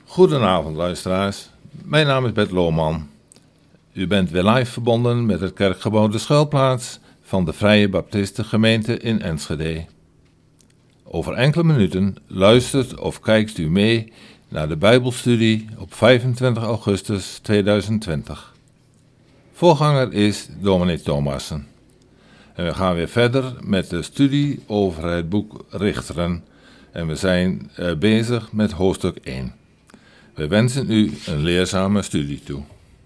Goedenavond luisteraars, mijn naam is Bert Lohman. U bent weer live verbonden met het kerkgebouw De Schuilplaats van de Vrije Baptistengemeente in Enschede. Over enkele minuten luistert of kijkt u mee naar de Bijbelstudie op 25 augustus 2020. Voorganger is dominee Thomassen. En we gaan weer verder met de studie over het boek Richteren. En we zijn bezig met hoofdstuk 1. We wensen u een leerzame studie toe.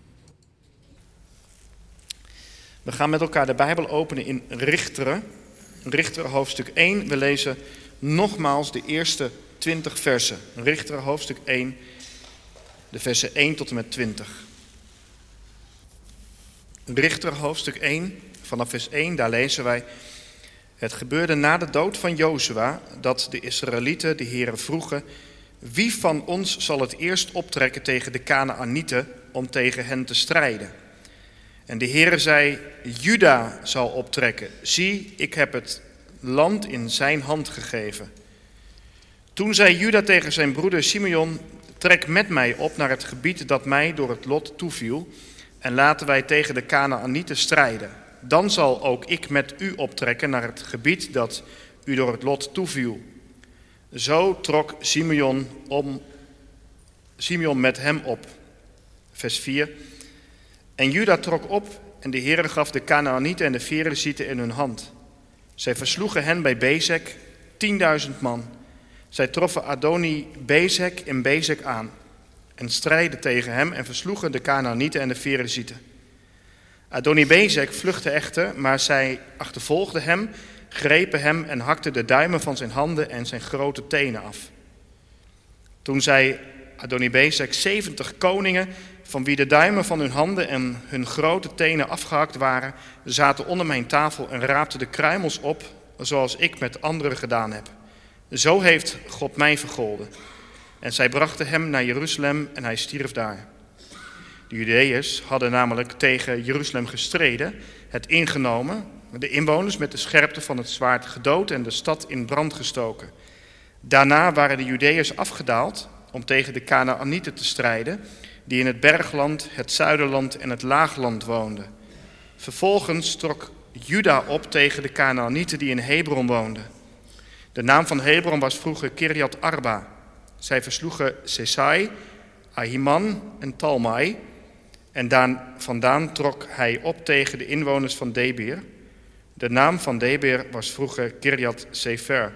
We gaan met elkaar de Bijbel openen in Richteren. Richteren hoofdstuk 1. We lezen nogmaals de eerste 20 versen. Richteren hoofdstuk 1, de versen 1 tot en met 20. Richteren hoofdstuk 1, vanaf vers 1, daar lezen wij: Het gebeurde na de dood van Jozua dat de Israëlieten de Heere vroegen: wie van ons zal het eerst optrekken tegen de Kanaanieten om tegen hen te strijden? En de Heere zei: Juda zal optrekken. Zie, ik heb het land in zijn hand gegeven. Toen zei Juda tegen zijn broeder Simeon: trek met mij op naar het gebied dat mij door het lot toeviel, en laten wij tegen de Kanaanieten strijden. Dan zal ook ik met u optrekken naar het gebied dat u door het lot toeviel. Zo trok Simeon met hem op. Vers 4. En Juda trok op en de Heere gaf de Kanaanieten en de Ferezieten in hun hand. Zij versloegen hen bij Bezek, 10.000 man. Zij troffen Adoni-Bezek in Bezek aan en strijden tegen hem en versloegen de Kanaanieten en de Ferezieten. Adoni-Bezek vluchtte echter, maar zij achtervolgden hem, grepen hem en hakten de duimen van zijn handen en zijn grote tenen af. Toen zei Adoni-Bezek 70 koningen, van wie de duimen van hun handen en hun grote tenen afgehakt waren, zaten onder mijn tafel en raapten de kruimels op, zoals ik met anderen gedaan heb. Zo heeft God mij vergolden. En zij brachten hem naar Jeruzalem en hij stierf daar. De Judeërs hadden namelijk tegen Jeruzalem gestreden, het ingenomen, de inwoners met de scherpte van het zwaard gedood en de stad in brand gestoken. Daarna waren de Judeërs afgedaald om tegen de Kanaanieten te strijden, die in het bergland, het zuiderland en het laagland woonden. Vervolgens trok Juda op tegen de Kanaanieten die in Hebron woonden. De naam van Hebron was vroeger Kirjat Arba. Zij versloegen Sesai, Ahiman en Talmai. En vandaan trok hij op tegen de inwoners van Debir. De naam van Debir was vroeger Kirjat Sefer.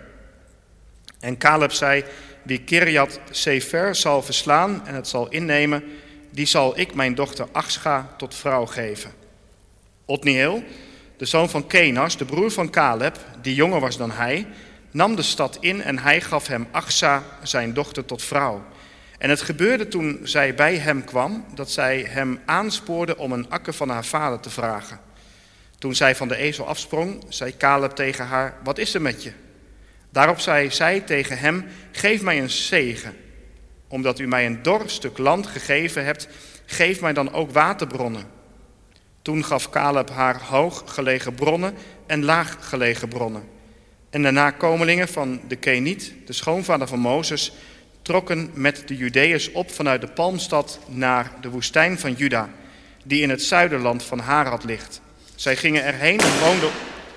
En Caleb zei: wie Kirjat Sefer zal verslaan en het zal innemen, die zal ik mijn dochter Achscha tot vrouw geven. Otniel, de zoon van Kenas, de broer van Caleb, die jonger was dan hij, nam de stad in en hij gaf hem Achsa, zijn dochter, tot vrouw. En het gebeurde toen zij bij hem kwam, dat zij hem aanspoorde om een akker van haar vader te vragen. Toen zij van de ezel afsprong, zei Caleb tegen haar: wat is er met je? Daarop zei zij tegen hem: geef mij een zegen. Omdat u mij een dor stuk land gegeven hebt, geef mij dan ook waterbronnen. Toen gaf Caleb haar hoog gelegen bronnen en laag gelegen bronnen. En de nakomelingen van de Keniet, de schoonvader van Mozes, trokken met de Judeërs op vanuit de Palmstad naar de woestijn van Juda, die in het zuiderland van Harad ligt. Zij gingen erheen en woonden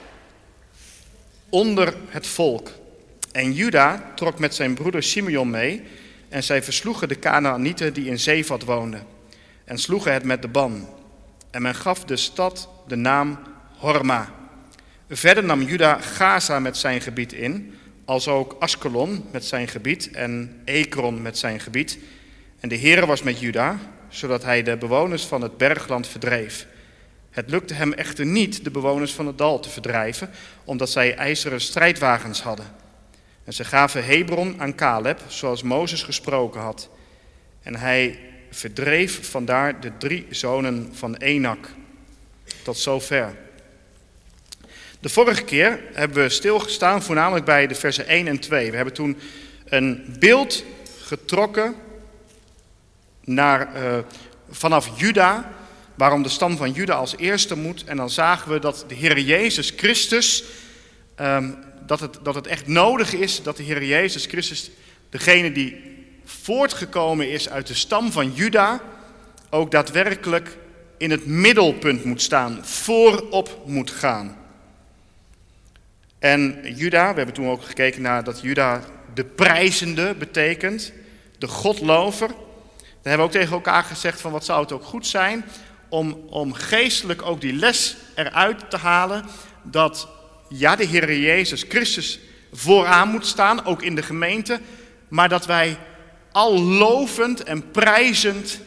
onder het volk. En Juda trok met zijn broeder Simeon mee en zij versloegen de Kanaanieten die in Zevat woonden en sloegen het met de ban. En men gaf de stad de naam Horma. Verder nam Juda Gaza met zijn gebied in, als ook Askelon met zijn gebied en Ekron met zijn gebied. En de Heere was met Juda, zodat hij de bewoners van het bergland verdreef. Het lukte hem echter niet de bewoners van het dal te verdrijven, omdat zij ijzeren strijdwagens hadden. En ze gaven Hebron aan Caleb, zoals Mozes gesproken had. En hij verdreef vandaar de 3 zonen van Enak. Tot zover. De vorige keer hebben we stilgestaan voornamelijk bij de versen 1 en 2. We hebben toen een beeld getrokken vanaf Juda, waarom de stam van Juda als eerste moet. En dan zagen we dat de Heer Jezus Christus, dat het echt nodig is dat de Heer Jezus Christus, degene die voortgekomen is uit de stam van Juda, ook daadwerkelijk in het middelpunt moet staan, voorop moet gaan. En Juda, we hebben toen ook gekeken naar dat Juda de prijzende betekent, de godlover. Daar hebben we ook tegen elkaar gezegd van wat zou het ook goed zijn om geestelijk ook die les eruit te halen dat ja, de Heer Jezus Christus vooraan moet staan, ook in de gemeente, maar dat wij al lovend en prijzend,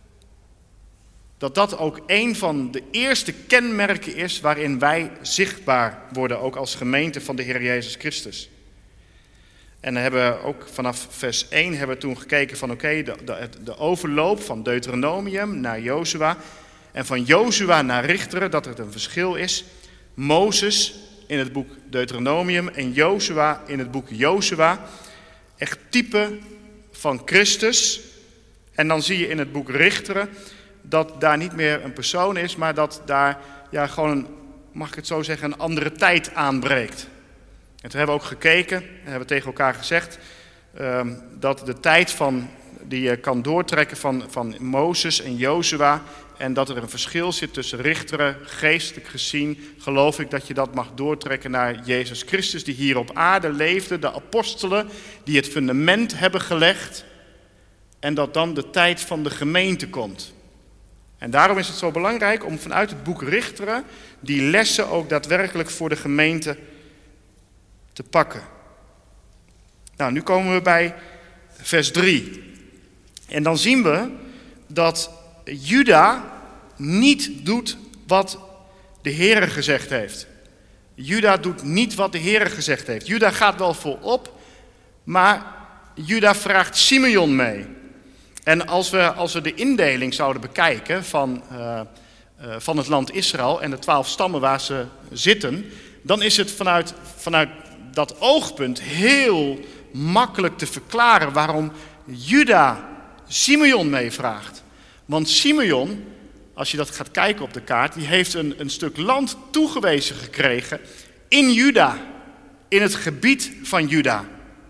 dat ook een van de eerste kenmerken is waarin wij zichtbaar worden, ook als gemeente van de Heer Jezus Christus. En dan hebben we ook vanaf vers 1 hebben we toen gekeken van de overloop van Deuteronomium naar Jozua en van Jozua naar Richteren, dat er een verschil is. Mozes in het boek Deuteronomium en Jozua in het boek Jozua, echt type van Christus. En dan zie je in het boek Richteren dat daar niet meer een persoon is, maar dat daar ja, gewoon, mag ik het zo zeggen, een andere tijd aanbreekt. En toen hebben we ook gekeken, en hebben we tegen elkaar gezegd, dat de tijd die je kan doortrekken van Mozes en Jozua, en dat er een verschil zit tussen Richteren, geestelijk gezien, geloof ik dat je dat mag doortrekken naar Jezus Christus, die hier op aarde leefde, de apostelen, die het fundament hebben gelegd, en dat dan de tijd van de gemeente komt. En daarom is het zo belangrijk om vanuit het boek Richteren die lessen ook daadwerkelijk voor de gemeente te pakken. Nou, nu komen we bij vers 3. En dan zien we dat Juda niet doet wat de Heere gezegd heeft. Juda doet niet wat de Heere gezegd heeft. Juda gaat wel voorop, maar Juda vraagt Simeon mee. En als we de indeling zouden bekijken van het land Israël en de 12 stammen waar ze zitten, dan is het vanuit dat oogpunt heel makkelijk te verklaren waarom Juda Simeon meevraagt. Want Simeon, als je dat gaat kijken op de kaart, die heeft een stuk land toegewezen gekregen in Juda, in het gebied van Juda.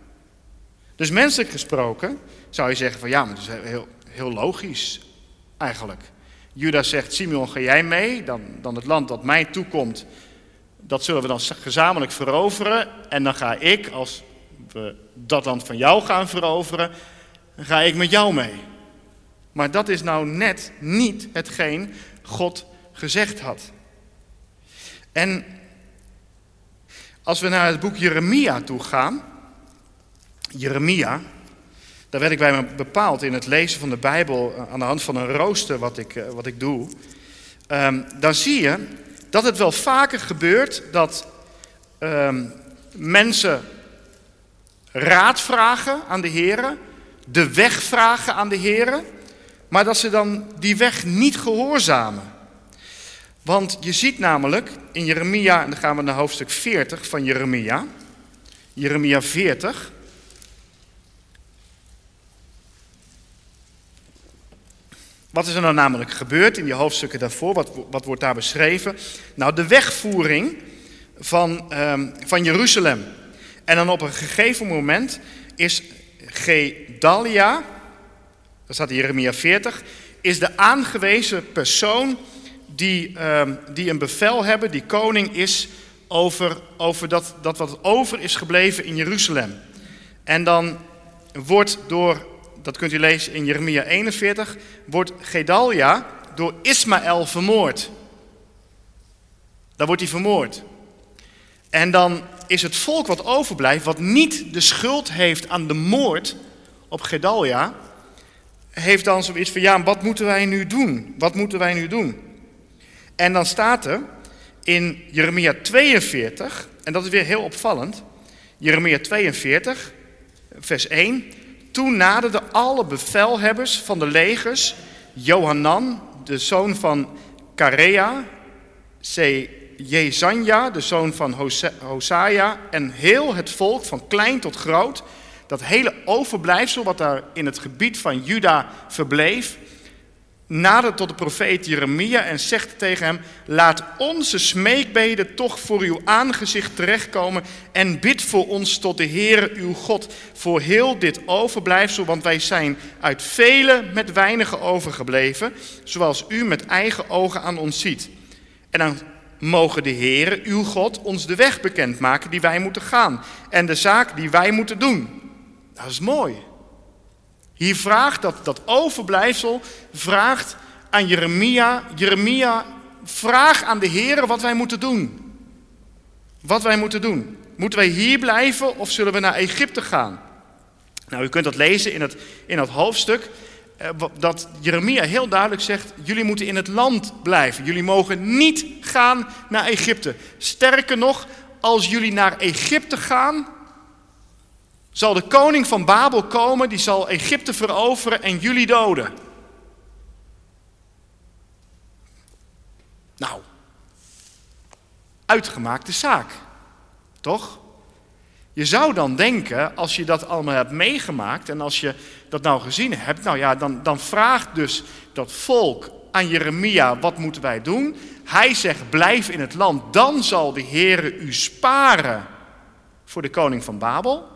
Dus menselijk gesproken zou je zeggen van ja, maar dat is heel logisch eigenlijk. Juda zegt, Simeon, ga jij mee? Dan het land dat mij toekomt, dat zullen we dan gezamenlijk veroveren. En dan ga ik, als we dat land van jou gaan veroveren, dan ga ik met jou mee. Maar dat is nou net niet hetgeen God gezegd had. En als we naar het boek Jeremia toe gaan, Jeremia, daar werd ik bij me bepaald in het lezen van de Bijbel aan de hand van een rooster wat ik doe. Dan zie je dat het wel vaker gebeurt dat mensen raad vragen aan de Heere, de weg vragen aan de Heere, maar dat ze dan die weg niet gehoorzamen. Want je ziet namelijk in Jeremia, en dan gaan we naar hoofdstuk 40 van Jeremia, Jeremia 40. Wat is er nou namelijk gebeurd in die hoofdstukken daarvoor? Wat wordt daar beschreven? Nou, de wegvoering van Jeruzalem. En dan op een gegeven moment is Gedalia, daar staat in Jeremia 40, is de aangewezen persoon die een bevel hebben, die koning is over dat wat over is gebleven in Jeruzalem. En dan wordt dat kunt u lezen in Jeremia 41, wordt Gedalia door Ismaël vermoord. Dan wordt hij vermoord. En dan is het volk wat overblijft, wat niet de schuld heeft aan de moord op Gedalia, heeft dan zoiets van, ja, wat moeten wij nu doen? Wat moeten wij nu doen? En dan staat er in Jeremia 42, en dat is weer heel opvallend, Jeremia 42, vers 1... Toen naderden alle bevelhebbers van de legers, Johanan, de zoon van Karea, Jezanja, de zoon van Hosaja, en heel het volk van klein tot groot, dat hele overblijfsel wat daar in het gebied van Juda verbleef, nadert tot de profeet Jeremia en zegt tegen hem: laat onze smeekbeden toch voor uw aangezicht terechtkomen en bid voor ons tot de Heere uw God voor heel dit overblijfsel, want wij zijn uit velen met weinigen overgebleven, zoals u met eigen ogen aan ons ziet. En dan mogen de Heere uw God ons de weg bekendmaken die wij moeten gaan en de zaak die wij moeten doen. Dat is mooi. Hier vraagt dat overblijfsel, vraagt aan Jeremia, vraag aan de Heere wat wij moeten doen. Wat wij moeten doen. Moeten wij hier blijven of zullen we naar Egypte gaan? Nou, u kunt dat lezen in het hoofdstuk, dat Jeremia heel duidelijk zegt: jullie moeten in het land blijven. Jullie mogen niet gaan naar Egypte. Sterker nog, als jullie naar Egypte gaan, zal de koning van Babel komen, die zal Egypte veroveren en jullie doden. Nou, uitgemaakte zaak, toch? Je zou dan denken, als je dat allemaal hebt meegemaakt en als je dat nou gezien hebt, nou ja, dan vraagt dus dat volk aan Jeremia: wat moeten wij doen? Hij zegt: blijf in het land, dan zal de Heere u sparen voor de koning van Babel.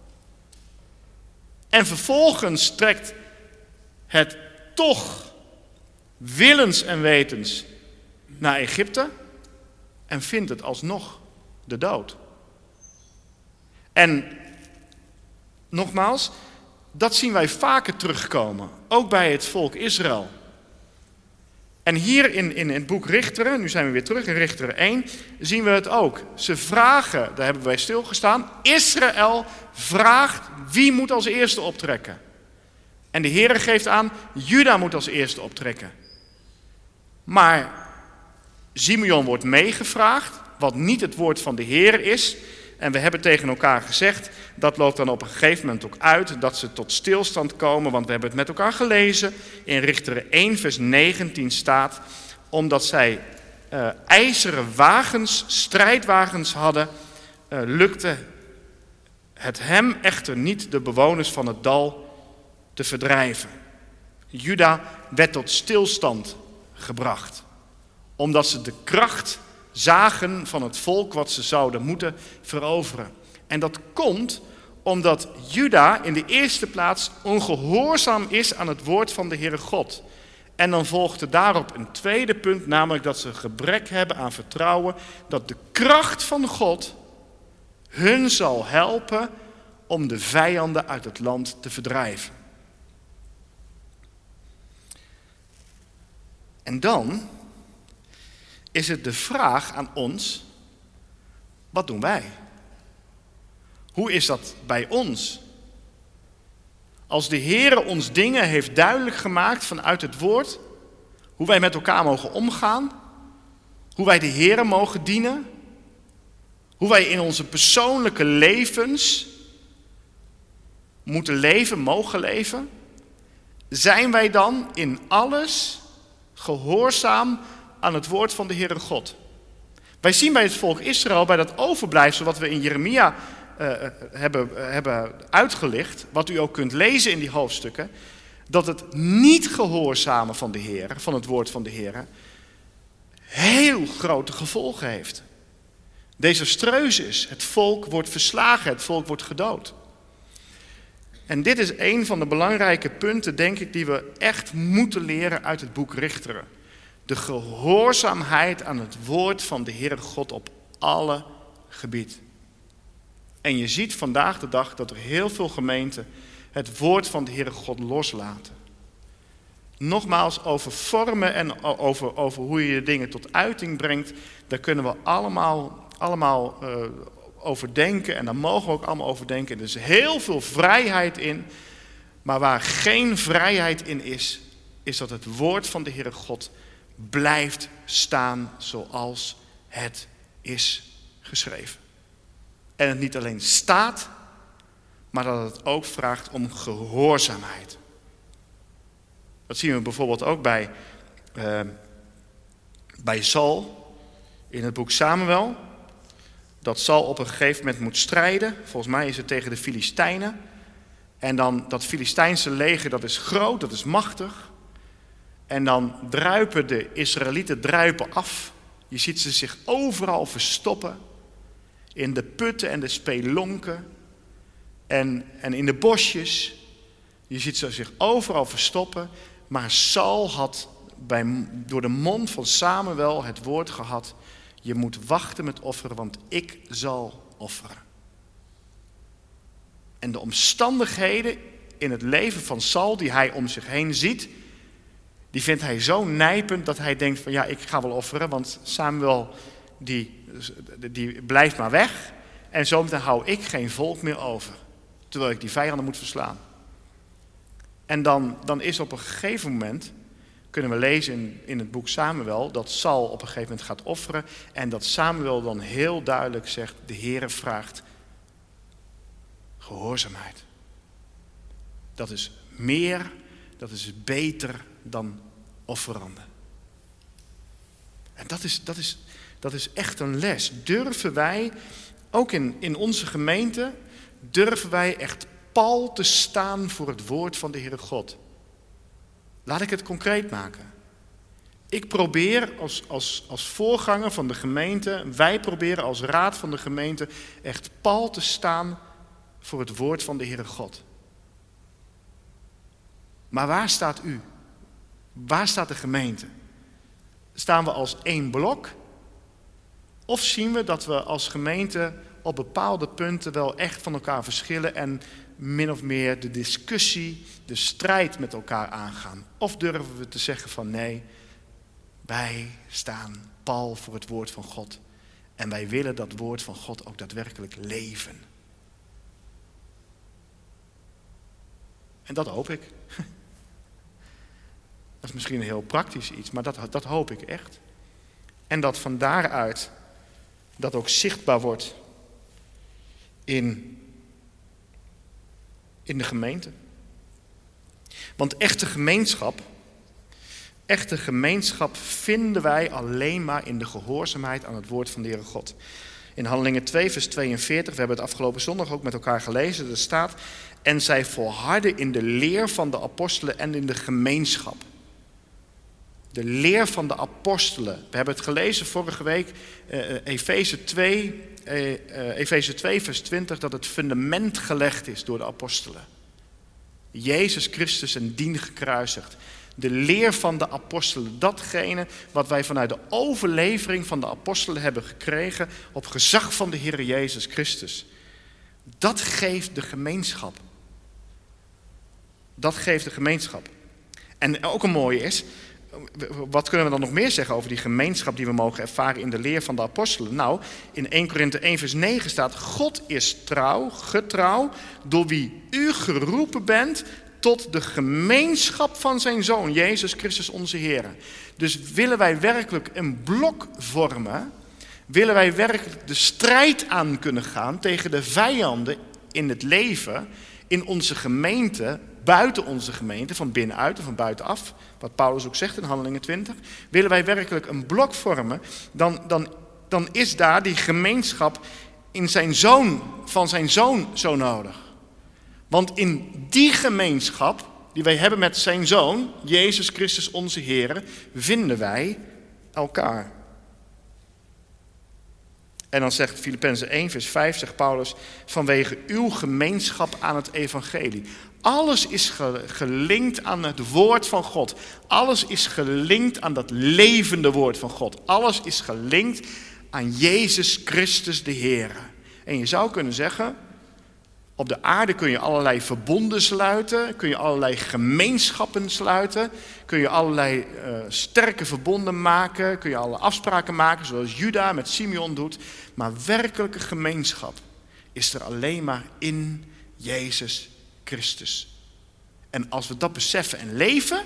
En vervolgens trekt het toch willens en wetens naar Egypte en vindt het alsnog de dood. En nogmaals, dat zien wij vaker terugkomen, ook bij het volk Israël. En hier in het boek Richteren, nu zijn we weer terug in Richteren 1, zien we het ook. Ze vragen, daar hebben wij stilgestaan, Israël vraagt wie moet als eerste optrekken. En de Heere geeft aan, Juda moet als eerste optrekken. Maar Simeon wordt meegevraagd, wat niet het woord van de Heere is. En we hebben tegen elkaar gezegd, dat loopt dan op een gegeven moment ook uit, dat ze tot stilstand komen, want we hebben het met elkaar gelezen. In Richteren 1 vers 19 staat, omdat zij ijzeren wagens, strijdwagens hadden, lukte het hem echter niet de bewoners van het dal te verdrijven. Juda werd tot stilstand gebracht, omdat ze de kracht zagen van het volk wat ze zouden moeten veroveren. En dat komt omdat Juda in de eerste plaats ongehoorzaam is aan het woord van de Heere God. En dan volgt er daarop een tweede punt, namelijk dat ze gebrek hebben aan vertrouwen dat de kracht van God hun zal helpen om de vijanden uit het land te verdrijven. En dan is het de vraag aan ons: wat doen wij? Hoe is dat bij ons? Als de Heere ons dingen heeft duidelijk gemaakt vanuit het woord, hoe wij met elkaar mogen omgaan, hoe wij de Heere mogen dienen, hoe wij in onze persoonlijke levens moeten leven, mogen leven, zijn wij dan in alles gehoorzaam aan het woord van de Heere God? Wij zien bij het volk Israël, bij dat overblijfsel wat we in Jeremia hebben uitgelicht, wat u ook kunt lezen in die hoofdstukken, dat het niet gehoorzamen van de Heere, van het woord van de Heere, heel grote gevolgen heeft. Desastreus, het volk wordt verslagen, het volk wordt gedood. En dit is een van de belangrijke punten, denk ik, die we echt moeten leren uit het boek Richteren. De gehoorzaamheid aan het woord van de Heere God op alle gebieden. En je ziet vandaag de dag dat er heel veel gemeenten het woord van de Heere God loslaten. Nogmaals, over vormen en over hoe je de dingen tot uiting brengt, daar kunnen we allemaal over denken en daar mogen we ook allemaal over denken. Er is heel veel vrijheid in, maar waar geen vrijheid in is, is dat het woord van de Heere God blijft staan zoals het is geschreven. En het niet alleen staat, maar dat het ook vraagt om gehoorzaamheid. Dat zien we bijvoorbeeld ook bij Saul in het boek Samuel. Dat Saul op een gegeven moment moet strijden. Volgens mij is het tegen de Filistijnen. En dan dat Filistijnse leger, dat is groot, dat is machtig. En dan druipen de Israëlieten af. Je ziet ze zich overal verstoppen. In de putten en de spelonken. En in de bosjes. Je ziet ze zich overal verstoppen. Maar Saul had door de mond van Samuel het woord gehad: je moet wachten met offeren, want ik zal offeren. En de omstandigheden in het leven van Saul die hij om zich heen ziet, die vindt hij zo nijpend dat hij denkt van ja, ik ga wel offeren, want Samuel die blijft maar weg. En zometeen hou ik geen volk meer over, terwijl ik die vijanden moet verslaan. En dan is op een gegeven moment, kunnen we lezen in het boek Samuel, dat Saul op een gegeven moment gaat offeren. En dat Samuel dan heel duidelijk zegt, de Heere vraagt gehoorzaamheid. Dat is meer, dat is beter dan offeranden. En dat is echt een les. Durven wij, ook in onze gemeente, durven wij echt pal te staan voor het woord van de Heere God. Laat ik het concreet maken. Ik probeer als voorganger van de gemeente, wij proberen als raad van de gemeente echt pal te staan voor het woord van de Heere God. Maar waar staat u? Waar staat de gemeente? Staan we als één blok? Of zien we dat we als gemeente op bepaalde punten wel echt van elkaar verschillen en min of meer de discussie, de strijd met elkaar aangaan? Of durven we te zeggen van nee, wij staan pal voor het woord van God. En wij willen dat woord van God ook daadwerkelijk leven. En dat hoop ik. Dat is misschien een heel praktisch iets, maar dat hoop ik echt. En dat van daaruit dat ook zichtbaar wordt in de gemeente. Want echte gemeenschap vinden wij alleen maar in de gehoorzaamheid aan het woord van de Heere God. In Handelingen 2 vers 42, we hebben het afgelopen zondag ook met elkaar gelezen, er staat: en zij volharden in de leer van de apostelen en in de gemeenschap. De leer van de apostelen. We hebben het gelezen vorige week, Efeze 2 vers 20, dat het fundament gelegd is door de apostelen. Jezus Christus en dien gekruisigd. De leer van de apostelen, datgene wat wij vanuit de overlevering van de apostelen hebben gekregen op gezag van de Heer Jezus Christus. Dat geeft de gemeenschap. Dat geeft de gemeenschap. En ook een mooie is, wat kunnen we dan nog meer zeggen over die gemeenschap die we mogen ervaren in de leer van de apostelen? Nou, in 1 Korinthe 1 vers 9 staat: God is getrouw, door wie u geroepen bent tot de gemeenschap van zijn Zoon, Jezus Christus onze Heer. Dus willen wij werkelijk een blok vormen, willen wij werkelijk de strijd aan kunnen gaan tegen de vijanden in het leven, in onze gemeente, buiten onze gemeente, van binnenuit en van buitenaf, wat Paulus ook zegt in Handelingen 20, willen wij werkelijk een blok vormen, dan is daar die gemeenschap in van zijn Zoon zo nodig. Want in die gemeenschap die wij hebben met zijn Zoon, Jezus Christus onze Heer, vinden wij elkaar. En dan zegt Filippenzen 1 vers 5, zegt Paulus, vanwege uw gemeenschap aan het evangelie. Alles is gelinkt aan het woord van God. Alles is gelinkt aan dat levende woord van God. Alles is gelinkt aan Jezus Christus de Heer. En je zou kunnen zeggen, op de aarde kun je allerlei verbonden sluiten, kun je allerlei gemeenschappen sluiten, kun je allerlei sterke verbonden maken, kun je allerlei afspraken maken zoals Juda met Simeon doet. Maar werkelijke gemeenschap is er alleen maar in Jezus Christus. En als we dat beseffen en leven,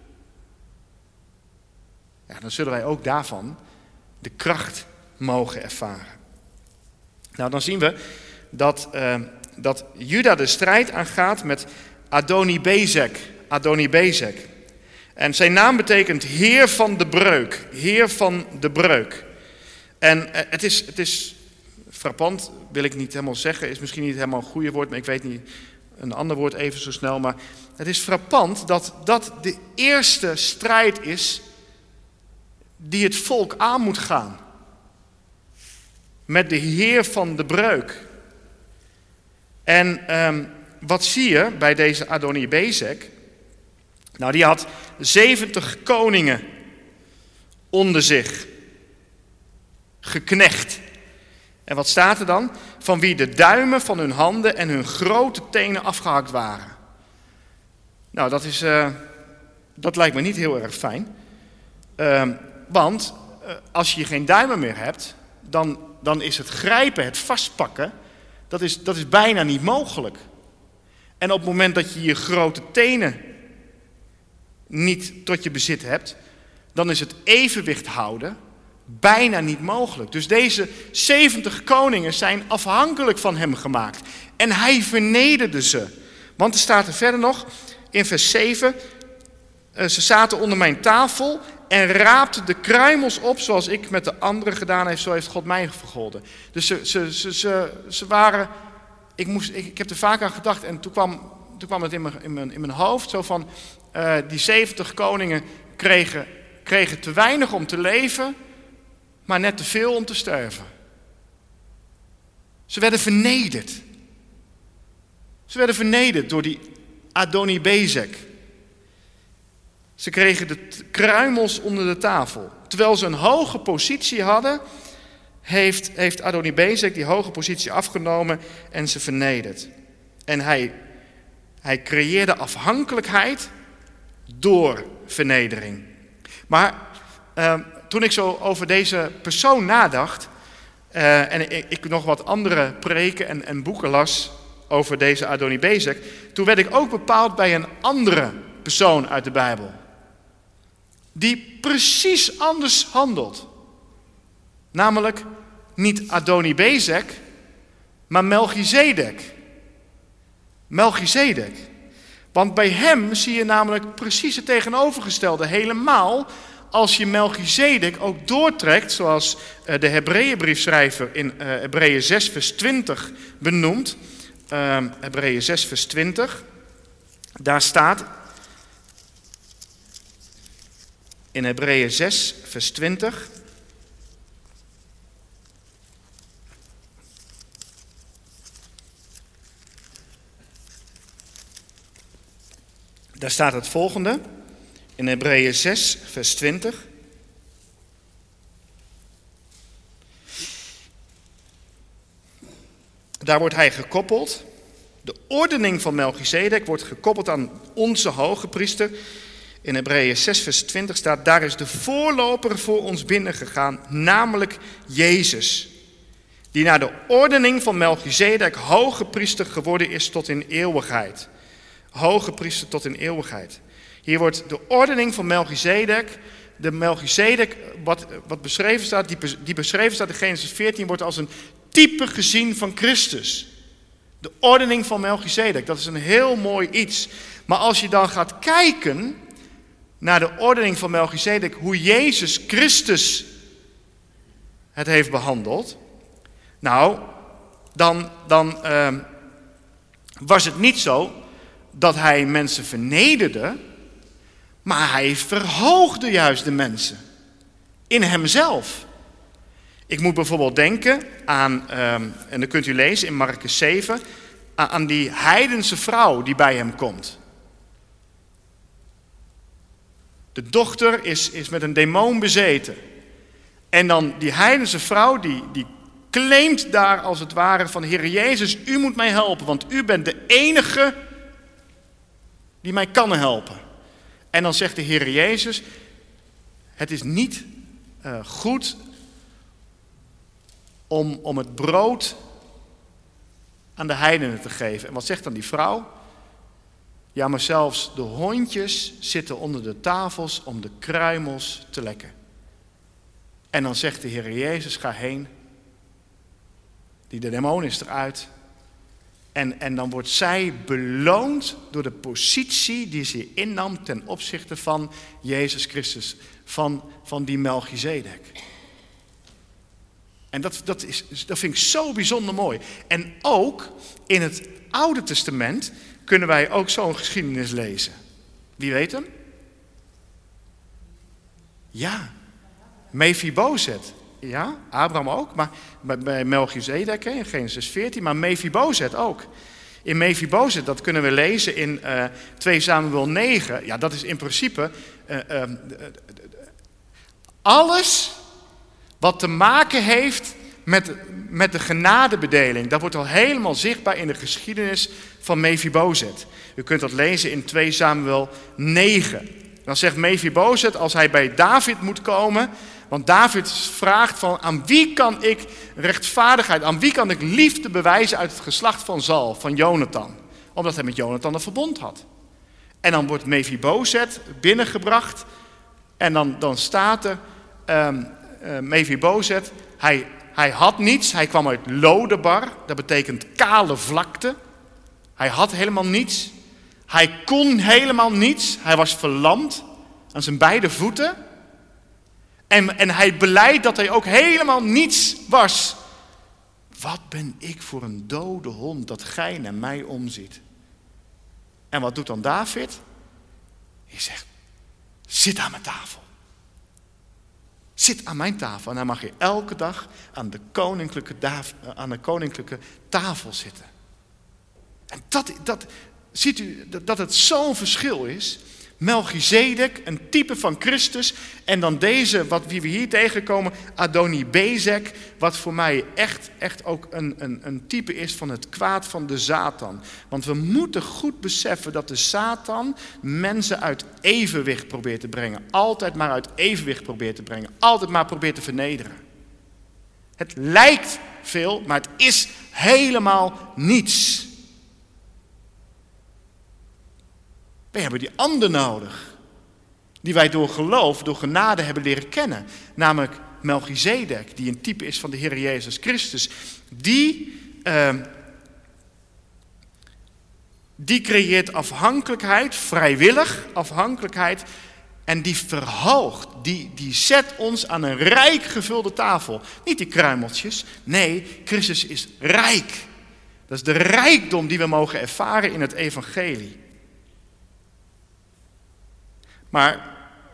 ja, dan zullen wij ook daarvan de kracht mogen ervaren. Nou, dan zien we dat Juda de strijd aangaat met Adonibezek. En zijn naam betekent Heer van de breuk. Heer van de breuk. En het is frappant, wil ik niet helemaal zeggen, is misschien niet helemaal een goede woord, maar ik weet niet een ander woord even zo snel, maar het is frappant dat dat de eerste strijd is die het volk aan moet gaan. Met de Heer van de breuk. En wat zie je bij deze Adoni-Bezek? Nou, die had 70 koningen onder zich. Geknecht. En wat staat er dan? Van wie de duimen van hun handen en hun grote tenen afgehakt waren. Nou, dat lijkt me niet heel erg fijn. Want als je geen duimen meer hebt, dan is het grijpen, het vastpakken, dat is bijna niet mogelijk. En op het moment dat je je grote tenen niet tot je bezit hebt, dan is het evenwicht houden bijna niet mogelijk. Dus deze 70 koningen zijn afhankelijk van hem gemaakt. En hij vernederde ze. Want er staat er verder nog in vers 7... Ze zaten onder mijn tafel en raapten de kruimels op zoals ik met de anderen gedaan heb. Zo heeft God mij vergolden. Dus ze waren... Ik heb er vaak aan gedacht en toen kwam het in mijn hoofd. Zo van, die 70 koningen kregen te weinig om te leven, maar net te veel om te sterven. Ze werden vernederd. Ze werden vernederd door die Adoni-Bezek. Ze kregen de kruimels onder de tafel. Terwijl ze een hoge positie hadden, heeft Adoni-Bezek die hoge positie afgenomen en ze vernederd. En hij creëerde afhankelijkheid door vernedering. Maar toen ik zo over deze persoon nadacht, en ik nog wat andere preken en boeken las over deze Adoni-Bezek, toen werd ik ook bepaald bij een andere persoon uit de Bijbel. Die precies anders handelt. Namelijk niet Adoni-Bezek, maar Melchizedek. Melchizedek. Want bij hem zie je namelijk precies het tegenovergestelde. Helemaal als je Melchizedek ook doortrekt, zoals de Hebreeënbriefschrijver in Hebreeën 6 vers 20 benoemt. Hebreeën 6 vers 20. Daar staat in Hebreeën 6 vers 20... Daar staat het volgende, in Hebreeën 6, vers 20. Daar wordt hij gekoppeld. De ordening van Melchizedek wordt gekoppeld aan onze hoge priester. In Hebreeën 6, vers 20 staat, daar is de voorloper voor ons binnengegaan, namelijk Jezus. Die naar de ordening van Melchizedek hoge priester geworden is tot in eeuwigheid. Hoge priester tot in eeuwigheid. Hier wordt de ordening van Melchizedek, de Melchizedek wat beschreven staat, die beschreven staat in Genesis 14, wordt als een type gezien van Christus. De ordening van Melchizedek, dat is een heel mooi iets. Maar als je dan gaat kijken naar de ordening van Melchizedek, hoe Jezus Christus het heeft behandeld, nou, dan was het niet zo dat hij mensen vernederde, maar hij verhoogde juist de mensen in hemzelf. Ik moet bijvoorbeeld denken aan, en dat kunt u lezen in Markus 7, aan die heidense vrouw die bij hem komt. De dochter is met een demon bezeten. En dan die heidense vrouw die claimt daar als het ware van, Heer Jezus, u moet mij helpen, want u bent de enige die mij kan helpen. En dan zegt de Heer Jezus, het is niet goed om het brood aan de heidenen te geven. En wat zegt dan die vrouw? Ja, maar zelfs de hondjes zitten onder de tafels om de kruimels te lekken. En dan zegt de Heer Jezus, ga heen. Die de demon is eruit. En dan wordt zij beloond door de positie die ze innam ten opzichte van Jezus Christus. Van die Melchizedek. En dat vind ik zo bijzonder mooi. En ook in het Oude Testament kunnen wij ook zo'n geschiedenis lezen. Wie weet hem? Ja, Mephibozet. Ja, Abraham ook, maar bij Melchizedek in Genesis 14, maar Mephibozet ook. In Mephibozet, dat kunnen we lezen in 2 Samuel 9. Ja, dat is in principe alles wat te maken heeft met de genadebedeling. Dat wordt al helemaal zichtbaar in de geschiedenis van Mephibozet. U kunt dat lezen in 2 Samuel 9. Dan zegt Mephibozet, als hij bij David moet komen, want David vraagt van aan wie kan ik rechtvaardigheid, aan wie kan ik liefde bewijzen uit het geslacht van Saul, van Jonathan. Omdat hij met Jonathan een verbond had. En dan wordt Mephibozet binnengebracht en dan staat er, Mephibozet, hij had niets, hij kwam uit Lodebar, dat betekent kale vlakte. Hij had helemaal niets, hij kon helemaal niets, hij was verlamd aan zijn beide voeten. En hij beleidt dat hij ook helemaal niets was. Wat ben ik voor een dode hond dat gij naar mij omziet. En wat doet dan David? Hij zegt, zit aan mijn tafel. Zit aan mijn tafel. En dan mag je elke dag aan de koninklijke tafel zitten. En ziet u dat het zo'n verschil is. Melchizedek, een type van Christus. En dan deze, wie we hier tegenkomen, Adoni-Bezek. Wat voor mij echt ook een type is van het kwaad van de Satan. Want we moeten goed beseffen dat de Satan mensen uit evenwicht probeert te brengen. Altijd maar uit evenwicht probeert te brengen. Altijd maar probeert te vernederen. Het lijkt veel, maar het is helemaal niets. Wij hebben die ander nodig, die wij door geloof, door genade hebben leren kennen. Namelijk Melchizedek, die een type is van de Heer Jezus Christus. Die creëert afhankelijkheid, vrijwillig afhankelijkheid. En die verhoogt, die zet ons aan een rijk gevulde tafel. Niet die kruimeltjes, nee, Christus is rijk. Dat is de rijkdom die we mogen ervaren in het evangelie. Maar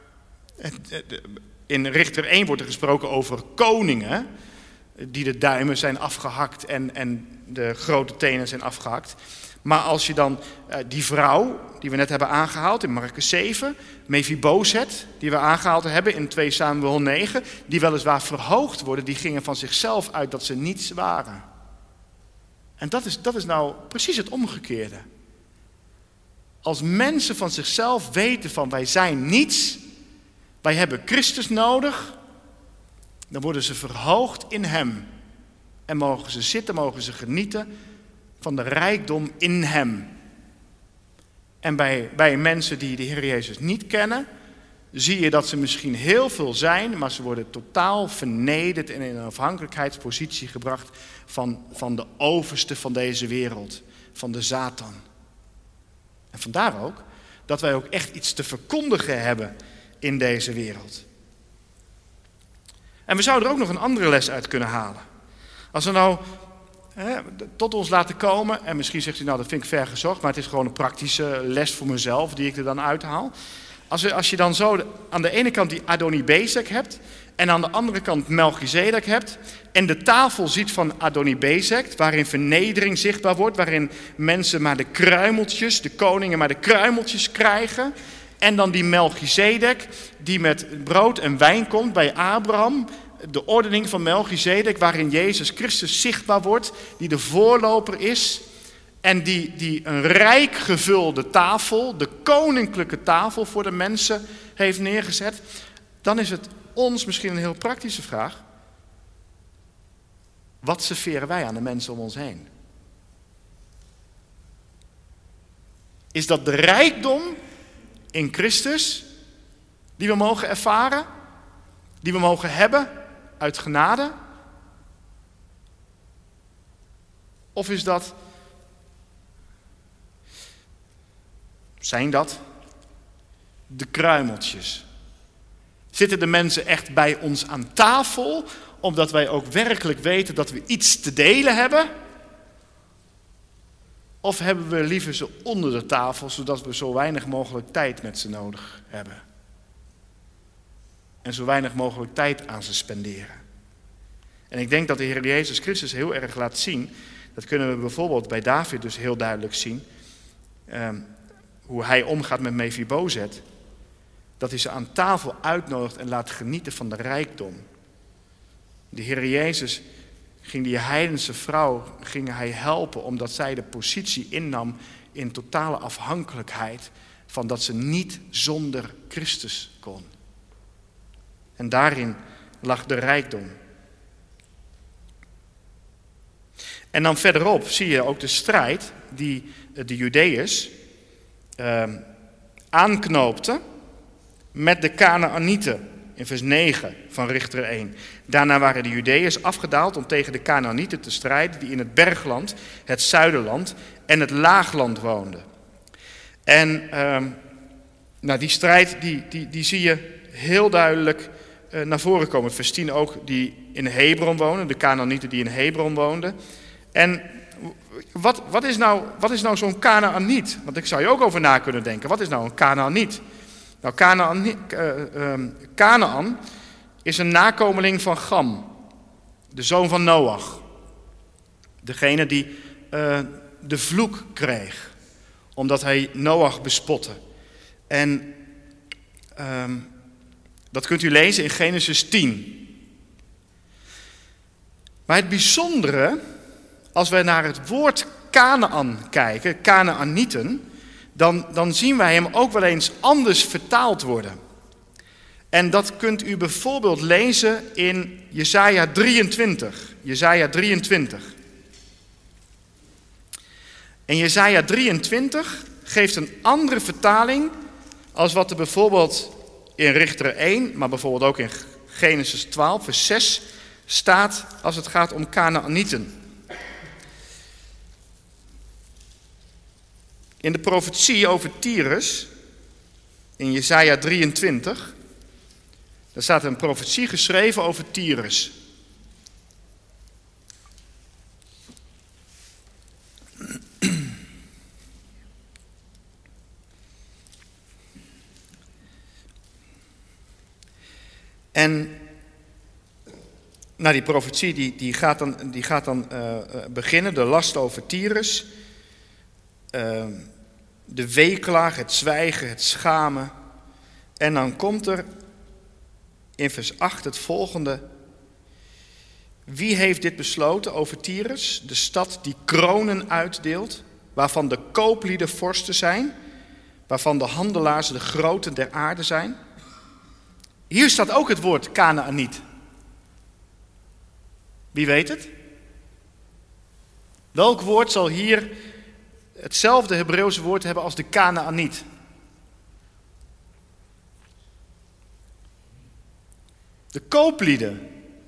in Richter 1 wordt er gesproken over koningen die de duimen zijn afgehakt en de grote tenen zijn afgehakt. Maar als je dan die vrouw die we net hebben aangehaald in Markus 7, Mephibozet, die we aangehaald hebben in 2 Samuel 9, die weliswaar verhoogd worden, die gingen van zichzelf uit dat ze niets waren. En dat is nou precies het omgekeerde. Als mensen van zichzelf weten van wij zijn niets, wij hebben Christus nodig, dan worden ze verhoogd in hem. En mogen ze zitten, mogen ze genieten van de rijkdom in hem. En bij mensen die de Heer Jezus niet kennen, zie je dat ze misschien heel veel zijn, maar ze worden totaal vernederd en in een afhankelijkheidspositie gebracht van de overste van deze wereld, van de Satan. En vandaar ook dat wij ook echt iets te verkondigen hebben in deze wereld. En we zouden er ook nog een andere les uit kunnen halen. Als we nou tot ons laten komen, en misschien zegt u nou dat vind ik ver gezocht, maar het is gewoon een praktische les voor mezelf die ik er dan uithaal. Als je dan zo aan de ene kant die Adoni-Bezek hebt en aan de andere kant Melchizedek hebt en de tafel ziet van Adoni-Bezek, waarin vernedering zichtbaar wordt, waarin mensen maar de kruimeltjes, de koningen maar de kruimeltjes krijgen, en dan die Melchizedek die met brood en wijn komt bij Abraham, de ordening van Melchizedek waarin Jezus Christus zichtbaar wordt, die de voorloper is en die een rijk gevulde tafel, de koninklijke tafel voor de mensen heeft neergezet, dan is het ons misschien een heel praktische vraag. Wat serveren wij aan de mensen om ons heen? Is dat de rijkdom in Christus die we mogen ervaren, die we mogen hebben uit genade? Of zijn dat de kruimeltjes? Zitten de mensen echt bij ons aan tafel? omdat wij ook werkelijk weten dat we iets te delen hebben? Of hebben we liever ze onder de tafel, zodat we zo weinig mogelijk tijd met ze nodig hebben? En zo weinig mogelijk tijd aan ze spenderen. En ik denk dat de Heer Jezus Christus heel erg laat zien, dat kunnen we bijvoorbeeld bij David dus heel duidelijk zien, hoe hij omgaat met Mephibozet, dat hij ze aan tafel uitnodigt en laat genieten van de rijkdom. De Heer Jezus ging die heidense vrouw hij helpen omdat zij de positie innam in totale afhankelijkheid van dat ze niet zonder Christus kon. En daarin lag de rijkdom. En dan verderop zie je ook de strijd die de Judeërs aanknoopten met de Kanaanieten. In vers 9 van Richter 1. Daarna waren de Judeërs afgedaald om tegen de Kanaanieten te strijden die in het bergland, het zuiderland en het laagland woonden. En die strijd die zie je heel duidelijk naar voren komen. Vers 10 ook die in Hebron wonen, de Kanaanieten die in Hebron woonden. En wat is nou zo'n Kanaaniet? Want ik zou je ook over na kunnen denken. Wat is nou een Kanaaniet? Nou, Kanaan is een nakomeling van Cham, de zoon van Noach. Degene die de vloek kreeg, omdat hij Noach bespotte. En dat kunt u lezen in Genesis 10. Maar het bijzondere, als wij naar het woord Kanaan kijken, Kanaanieten, dan zien wij hem ook wel eens anders vertaald worden. En dat kunt u bijvoorbeeld lezen in Jesaja 23. Jesaja 23. En Jesaja 23 geeft een andere vertaling als wat er bijvoorbeeld in Richter 1, maar bijvoorbeeld ook in Genesis 12, vers 6 staat als het gaat om Kanaanieten. In de profetie over Tyrus, in Jesaja 23, daar staat een profetie geschreven over Tyrus. En die profetie die gaat dan beginnen, de last over Tyrus. De weeklaag, het zwijgen, het schamen. En dan komt er in vers 8 het volgende. Wie heeft dit besloten over Tyrus, de stad die kronen uitdeelt, waarvan de kooplieden vorsten zijn, waarvan de handelaars de groten der aarde zijn? Hier staat ook het woord Kanaaniet. Wie weet het? Welk woord zal hier hetzelfde Hebreeuwse woord hebben als de Kanaaniet? De kooplieden.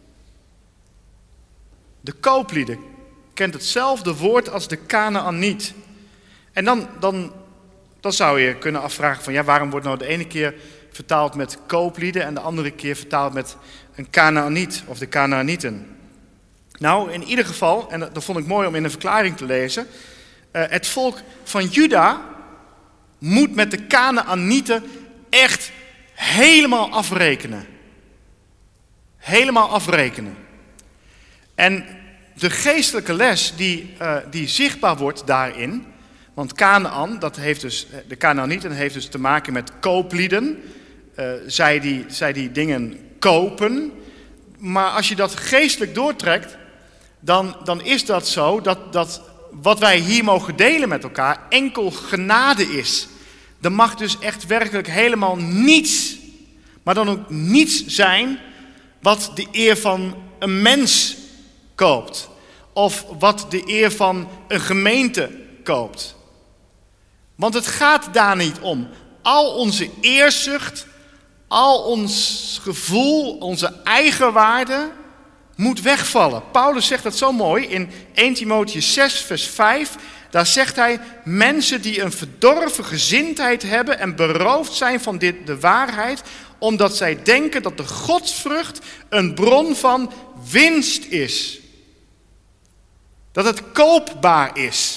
De kooplieden kent hetzelfde woord als de Kanaaniet. En dan zou je kunnen afvragen van waarom wordt nou de ene keer vertaald met kooplieden en de andere keer vertaald met een Kanaaniet of de Kanaanieten. Nou, in ieder geval, en dat vond ik mooi om in een verklaring te lezen, het volk van Juda moet met de Kanaanieten echt helemaal afrekenen. Helemaal afrekenen. En de geestelijke les die zichtbaar wordt daarin, want Kanaan, de Kanaanieten heeft dus te maken met kooplieden. Zij die dingen kopen. Maar als je dat geestelijk doortrekt, dan is dat zo dat wat wij hier mogen delen met elkaar enkel genade is. Er mag dus echt werkelijk helemaal niets, maar dan ook niets zijn wat de eer van een mens koopt. Of wat de eer van een gemeente koopt. Want het gaat daar niet om. Al onze eerzucht, al ons gevoel, onze eigen waarde moet wegvallen. Paulus zegt dat zo mooi in 1 Timotheüs 6 vers 5. daar zegt hij, mensen die een verdorven gezindheid hebben en beroofd zijn van de waarheid, omdat zij denken dat de godsvrucht een bron van winst is. Dat het koopbaar is.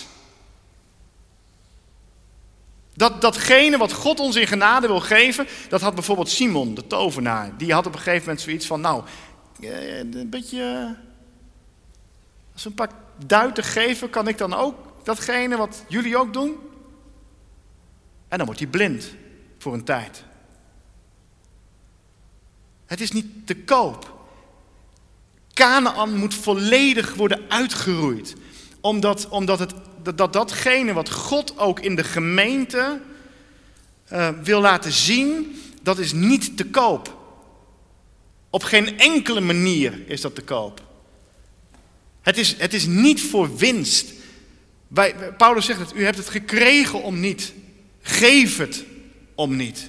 Datgene wat God ons in genade wil geven, dat had bijvoorbeeld Simon, de tovenaar. Die had op een gegeven moment zoiets van, nou, een beetje, als we een paar duiten geven, kan ik dan ook datgene wat jullie ook doen? En dan wordt hij blind voor een tijd. Het is niet te koop. Kanaan moet volledig worden uitgeroeid. Omdat datgene wat God ook in de gemeente wil laten zien, dat is niet te koop. Op geen enkele manier is dat te koop. Het is niet voor winst. Paulus zegt het, u hebt het gekregen om niet. Geef het om niet.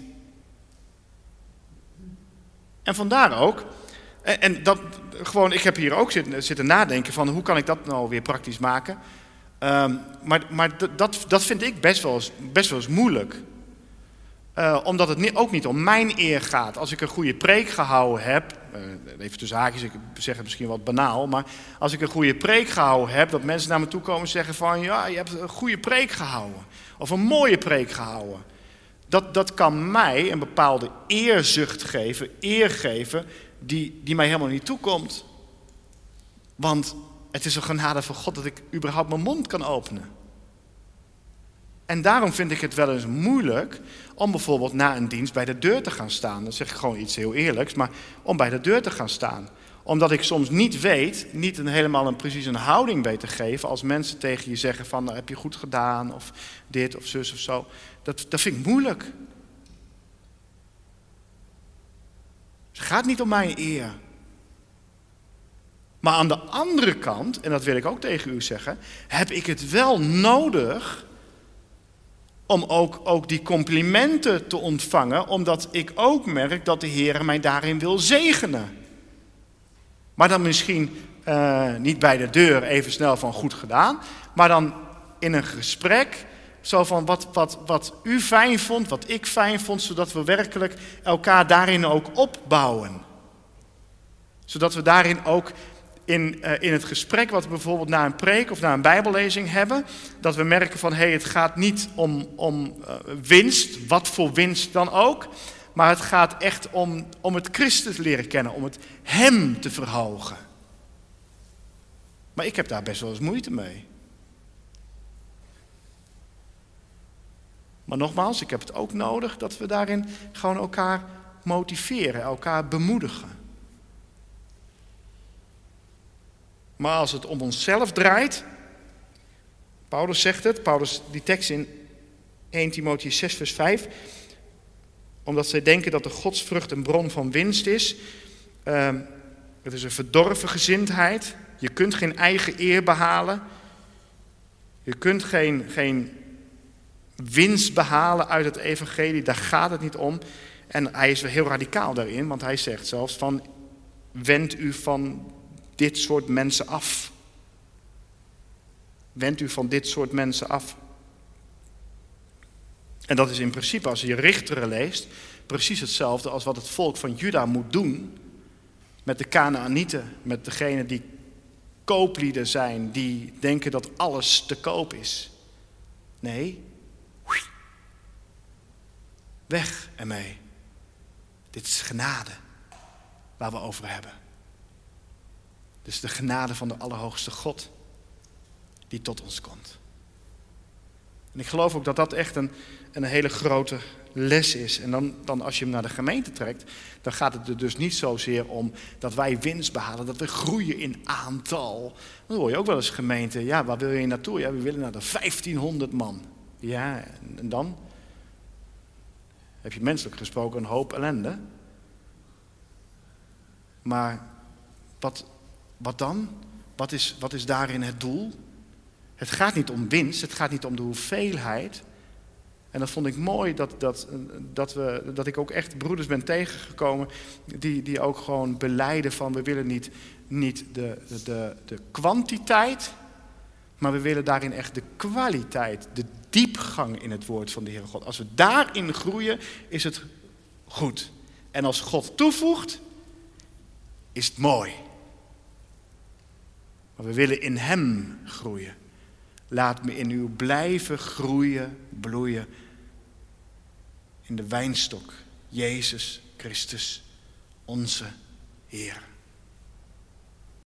En vandaar ook, en dat gewoon, ik heb hier ook zitten nadenken van hoe kan ik dat nou weer praktisch maken. Maar dat vind ik best wel eens moeilijk. Omdat het ook niet om mijn eer gaat. Als ik een goede preek gehouden heb, even tussen haakjes, ik zeg het misschien wat banaal, maar als ik een goede preek gehouden heb, dat mensen naar me toe komen en zeggen van, ja, je hebt een goede preek gehouden. Of een mooie preek gehouden. Dat kan mij een bepaalde eerzucht geven, eer geven, die mij helemaal niet toekomt. Want het is een genade van God dat ik überhaupt mijn mond kan openen. En daarom vind ik het wel eens moeilijk om bijvoorbeeld na een dienst bij de deur te gaan staan. Dan zeg ik gewoon iets heel eerlijks, maar om bij de deur te gaan staan. Omdat ik soms niet weet, niet precies een houding weet te geven als mensen tegen je zeggen van, nou, heb je goed gedaan of dit of zus of zo. Dat vind ik moeilijk. Het gaat niet om mijn eer. Maar aan de andere kant, en dat wil ik ook tegen u zeggen, heb ik het wel nodig om ook die complimenten te ontvangen, omdat ik ook merk dat de Heer mij daarin wil zegenen. Maar dan misschien niet bij de deur even snel van goed gedaan, maar dan in een gesprek, zo van wat u fijn vond, wat ik fijn vond, zodat we werkelijk elkaar daarin ook opbouwen. Zodat we daarin ook in het gesprek wat we bijvoorbeeld na een preek of na een bijbellezing hebben, dat we merken van, het gaat niet om winst, wat voor winst dan ook, maar het gaat echt om het Christus te leren kennen, om het Hem te verhogen. Maar ik heb daar best wel eens moeite mee. Maar nogmaals, ik heb het ook nodig dat we daarin gewoon elkaar motiveren, elkaar bemoedigen. Maar als het om onszelf draait, Paulus zegt het, die tekst in 1 Timotheüs 6 vers 5, omdat zij denken dat de godsvrucht een bron van winst is. Het is een verdorven gezindheid. Je kunt geen eigen eer behalen. Je kunt geen winst behalen uit het evangelie, daar gaat het niet om. En hij is wel heel radicaal daarin, want hij zegt zelfs van, wend u van dit soort mensen af. Wend u van dit soort mensen af. En dat is in principe, als je Richteren leest, precies hetzelfde als wat het volk van Juda moet doen met de Kanaanieten, met degenen die kooplieden zijn, die denken dat alles te koop is. Nee, weg ermee. Dit is genade waar we over hebben. Dus de genade van de Allerhoogste God die tot ons komt. En ik geloof ook dat dat echt een hele grote les is. En dan als je hem naar de gemeente trekt, dan gaat het er dus niet zozeer om dat wij winst behalen, dat we groeien in aantal. Dan hoor je ook wel eens gemeente, ja, waar wil je naartoe? Ja, we willen naar de 1500 man. Ja, en dan heb je menselijk gesproken een hoop ellende. Maar wat dan? Wat is daarin het doel? Het gaat niet om winst, het gaat niet om de hoeveelheid. En dat vond ik mooi dat ik ook echt broeders ben tegengekomen die ook gewoon belijden van, we willen niet de kwantiteit, Maar we willen daarin echt de kwaliteit, de diepgang in het woord van de Heere God. Als we daarin groeien, is het goed. En als God toevoegt, is het mooi. Maar we willen in hem groeien. Laat me in u blijven groeien, bloeien. In de wijnstok, Jezus Christus, onze Heer.